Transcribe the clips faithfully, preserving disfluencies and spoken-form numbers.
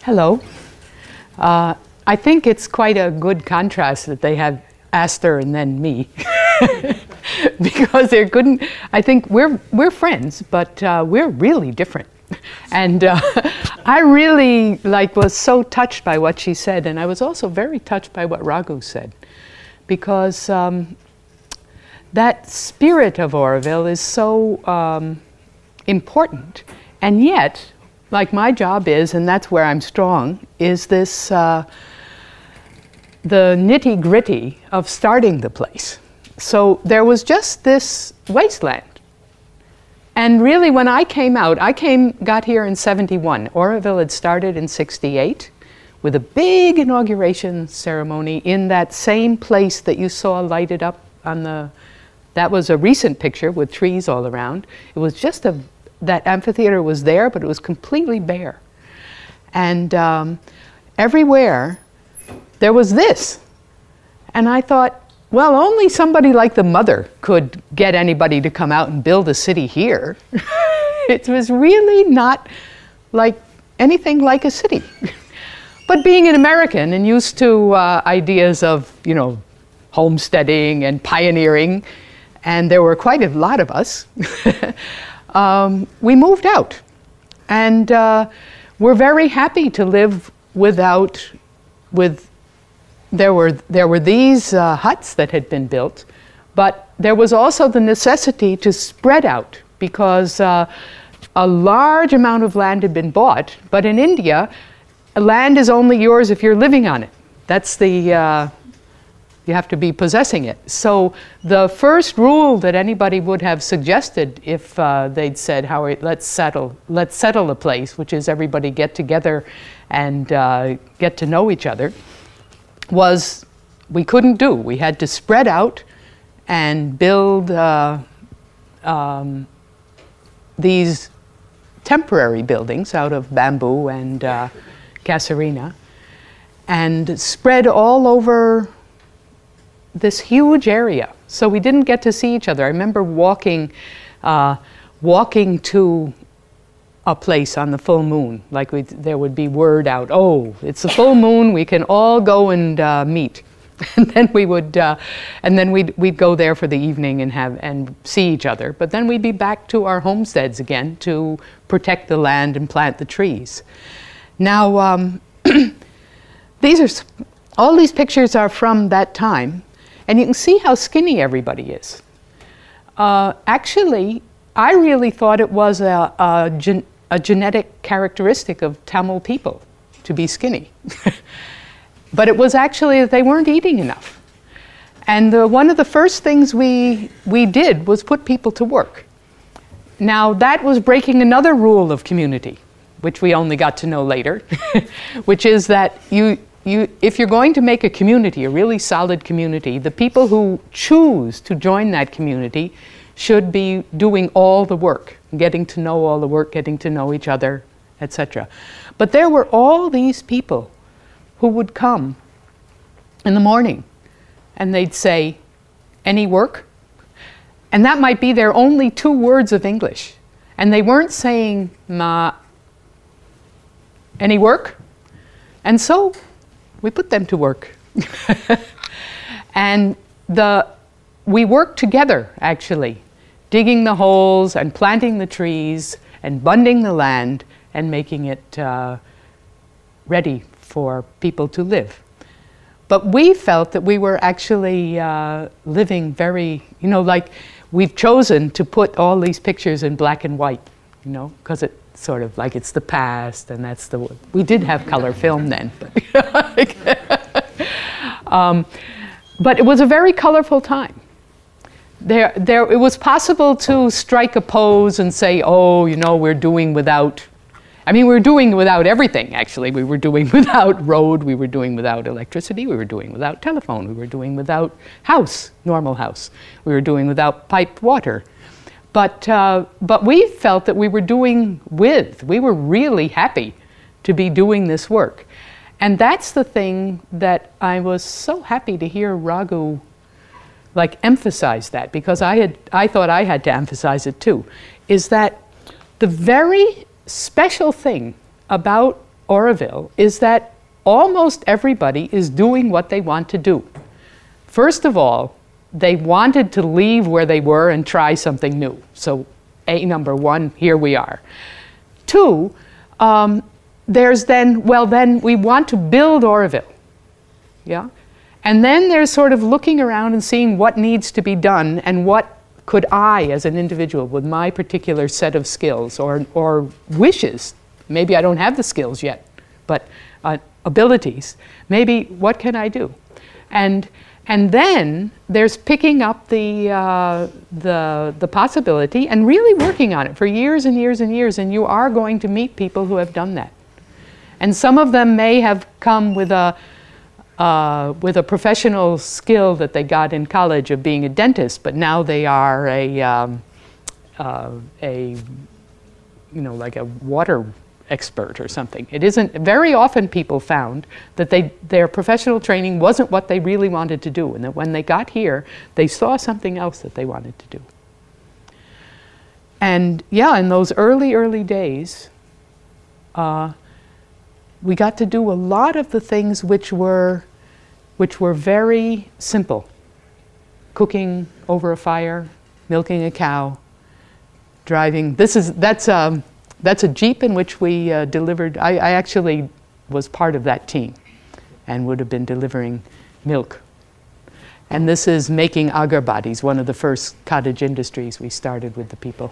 Hello. Uh, I think it's quite a good contrast that they have Astor and then me, because they couldn't. I think we're we're friends, but uh, we're really different. And uh, I really like was so touched by what she said, and I was also very touched by what Raghu said, because um, that spirit of Auroville is so um, important, and yet, like my job is, and that's where I'm strong, is this uh, the nitty-gritty of starting the place. So there was just this wasteland. And really, when I came out, I came, got here in seventy-one. Auroville had started in sixty-eight with a big inauguration ceremony in that same place that you saw lighted up on the, that was a recent picture with trees all around. It was just a, that amphitheater was there, but it was completely bare. And um, everywhere, there was this. And I thought, well, only somebody like the mother could get anybody to come out and build a city here. It was really not like anything like a city. But being an American and used to uh, ideas of, you know, homesteading and pioneering, and there were quite a lot of us, um, we moved out. And uh, we're very happy to live without, with There were, there were these uh, huts that had been built, but there was also the necessity to spread out, because uh, a large amount of land had been bought. But in India, land is only yours if you're living on it. That's the, uh, you have to be possessing it. So the first rule that anybody would have suggested if uh, they'd said, how are, let's settle, let's settle a place, which is everybody get together and uh, get to know each other, was we couldn't do. We had to spread out and build uh, um, these temporary buildings out of bamboo and uh, casuarina, and spread all over this huge area. So we didn't get to see each other. I remember walking, uh, walking to a place on the full moon, like we, there would be word out, oh, it's the full moon, we can all go and uh, meet. And then we would, uh, and then we'd, we'd go there for the evening and have, and see each other. But then we'd be back to our homesteads again to protect the land and plant the trees. Now, um, these are, all these pictures are from that time, and you can see how skinny everybody is. Uh, actually, I really thought it was a, a, gen a genetic characteristic of Tamil people to be skinny. But it was actually that they weren't eating enough. And the, one of the first things we, we did was put people to work. Now that was breaking another rule of community, which we only got to know later, which is that you, you, if you're going to make a community, a really solid community, the people who choose to join that community should be doing all the work, getting to know all the work, getting to know each other, et cetera. But there were all these people who would come in the morning and they'd say, any work? And that might be their only two words of English. And they weren't saying, ma, any work? And so we put them to work. And the, we worked together, actually, digging the holes and planting the trees and bunding the land and making it uh, ready for people to live. But we felt that we were actually uh, living very, you know, like we've chosen to put all these pictures in black and white, you know, because it's sort of like it's the past, and that's the, we did have color film then. But, um, but it was a very colorful time. There, there, it was possible to strike a pose and say, oh, you know, we're doing without, I mean, we were doing without everything, actually. We were doing without road, we were doing without electricity, we were doing without telephone, we were doing without house, normal house. We were doing without piped water. But, uh, but we felt that we were doing with, we were really happy to be doing this work. And that's the thing that I was so happy to hear Raghu like emphasize that, because I had, I thought I had to emphasize it too, is that the very special thing about Oroville is that almost everybody is doing what they want to do. First of all, they wanted to leave where they were and try something new. So, A, number one, here we are. Two, um, there's then, well, then we want to build Oroville. Yeah? And then there's sort of looking around and seeing what needs to be done and what could I, as an individual, with my particular set of skills or, or wishes, maybe I don't have the skills yet, but uh, abilities, maybe what can I do? And, and then there's picking up the, uh, the, the possibility and really working on it for years and years and years, and you are going to meet people who have done that. And some of them may have come with a Uh, with a professional skill that they got in college of being a dentist, but now they are a, um, uh, a, you know, like a water expert or something. It isn't, very often people found that they, their professional training wasn't what they really wanted to do, and that when they got here, they saw something else that they wanted to do. And yeah, in those early, early days, uh, we got to do a lot of the things which were, which were very simple. Cooking over a fire, milking a cow, driving. This is, that's, um, that's a Jeep in which we uh, delivered. I, I actually was part of that team and would have been delivering milk. And this is making agarbadis, one of the first cottage industries we started with the people.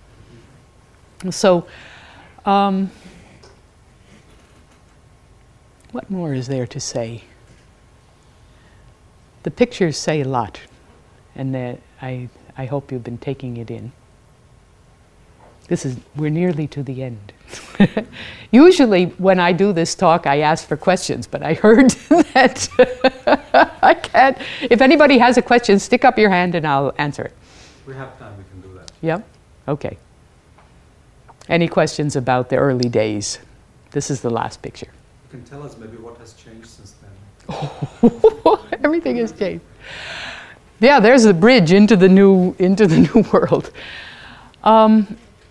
So, um, what more is there to say? The pictures say a lot, and uh, I, I hope you've been taking it in. This is, we're nearly to the end. Usually when I do this talk, I ask for questions, but I heard that I can't. If anybody has a question, stick up your hand and I'll answer it. We have time, we can do that. Yeah? Okay. Any questions about the early days? This is the last picture. You can tell us maybe what has changed since then. Everything has changed. Yeah, there's the bridge into the new into the new world. Um,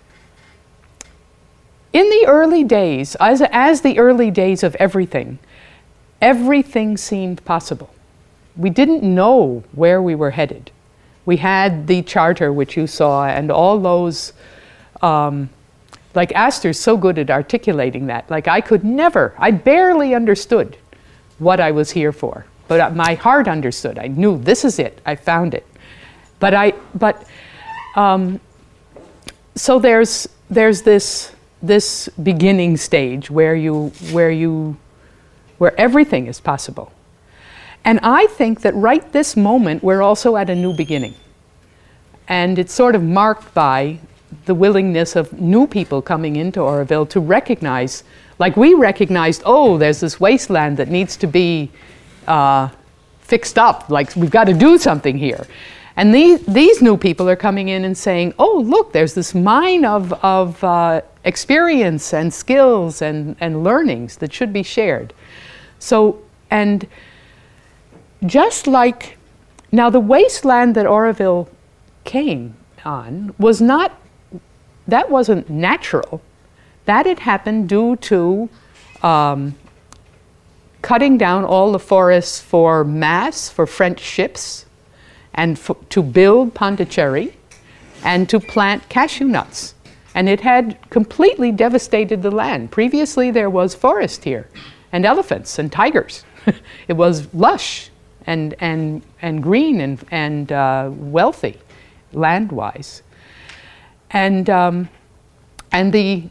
in the early days, as as the early days of everything, everything seemed possible. We didn't know where we were headed. We had the charter, which you saw, and all those. Um, Like Astor's so good at articulating that. Like I could never, I barely understood what I was here for. But my heart understood. I knew this is it. I found it. But I, but, um, so there's, there's this, this beginning stage where you, where you, where everything is possible. And I think that right this moment, we're also at a new beginning. And it's sort of marked by the willingness of new people coming into Oroville to recognize, like we recognized, oh, there's this wasteland that needs to be uh, fixed up, like we've got to do something here. And these, these new people are coming in and saying, oh, look, there's this mine of, of uh, experience and skills and, and learnings that should be shared. So, and just like, now the wasteland that Oroville came on was not, that wasn't natural. That had happened due to um, cutting down all the forests for mass, for French ships, and f to build Pondicherry, and to plant cashew nuts. And it had completely devastated the land. Previously there was forest here, and elephants and tigers. It was lush and, and, and green and, and uh, wealthy, land-wise. And, um, and the,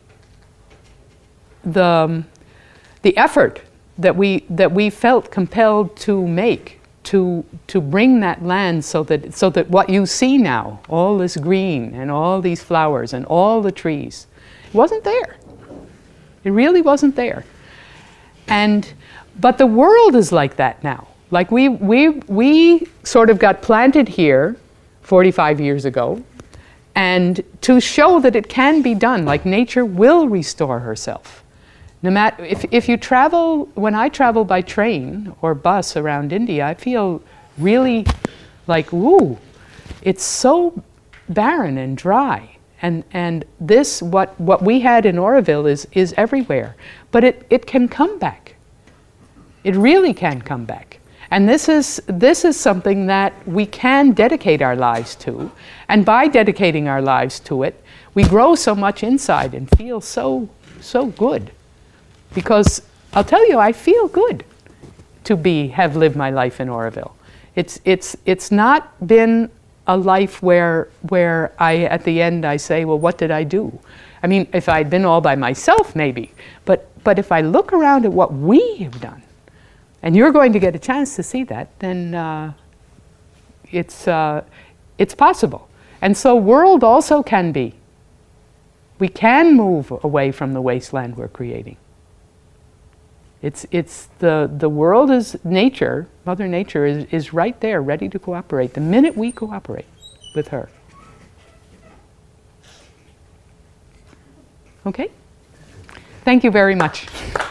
the, um, the effort that we, that we felt compelled to make to, to bring that land so that, so that what you see now, all this green and all these flowers and all the trees, wasn't there. It really wasn't there. And, but the world is like that now. Like we, we, we sort of got planted here forty-five years ago, and to show that it can be done, like nature will restore herself. No matter, if, if you travel, when I travel by train or bus around India, I feel really like, woo, it's so barren and dry And and this, what, what we had in Oroville is, is everywhere. But it, it can come back. It really can come back. And this is, this is something that we can dedicate our lives to. And by dedicating our lives to it, we grow so much inside and feel so, so good. Because I'll tell you, I feel good to be, have lived my life in Oroville. It's, it's, it's not been a life where, where I, at the end, I say, well, what did I do? I mean, if I'd been all by myself, maybe. But, but if I look around at what we have done, and you're going to get a chance to see that, then uh, it's, uh, it's possible. And so world also can be. We can move away from the wasteland we're creating. It's, it's the, the world is nature, Mother Nature is, is right there, ready to cooperate, the minute we cooperate with her. Okay? Thank you very much.